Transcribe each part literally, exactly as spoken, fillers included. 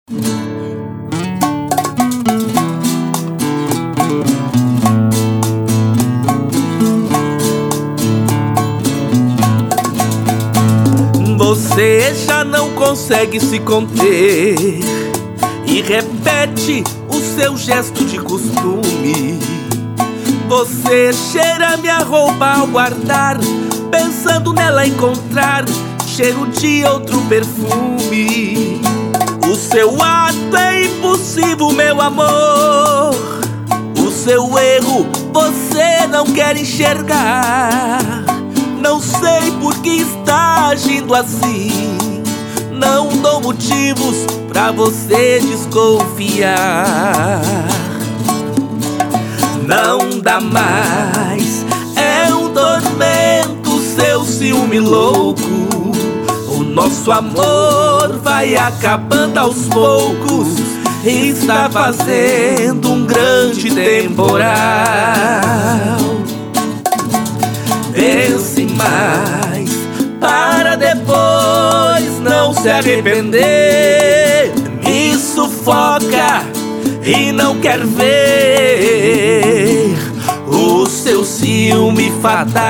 Você já não consegue se conter e repete o seu gesto de costume. Você cheira minha roupa ao guardar, pensando nela encontrar cheiro de outro perfume. O seu ato é impulsivo, meu amor. O seu erro você não quer enxergar. Não sei por que está agindo assim. Não dou motivos pra você desconfiar. Não dá mais, é um tormento seu ciúme louco. O nosso amor vai acabando aos poucos. Está fazendo um grande temporal. Pense mais, para depois não se arrepender. Me sufoca e não quer ver o seu ciúme fatal.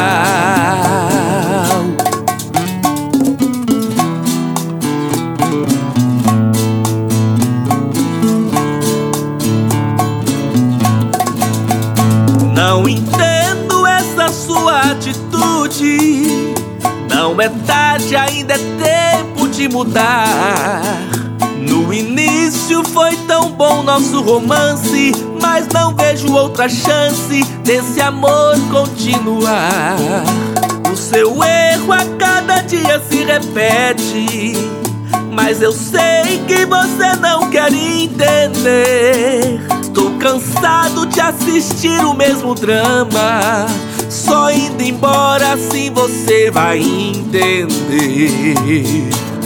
Não entendo essa sua atitude. Não é tarde, ainda é tempo de mudar. No início foi tão bom nosso romance, mas não vejo outra chance desse amor continuar. O seu erro a cada dia se repete, mas eu sei que você não quer entender. Estou cansado de assistir o mesmo drama. Só indo embora assim você vai entender.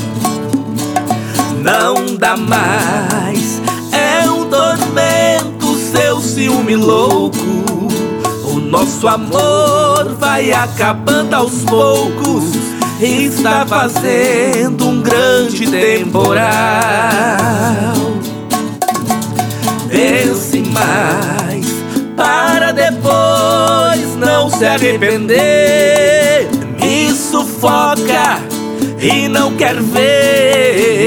Não dá mais, é um tormento seu ciúme louco. O nosso amor vai acabando aos poucos. Está fazendo um grande temporal. Pense mais, para depois não se arrepender. Me sufoca e não quer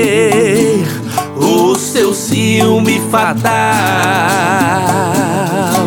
ver o seu ciúme fatal.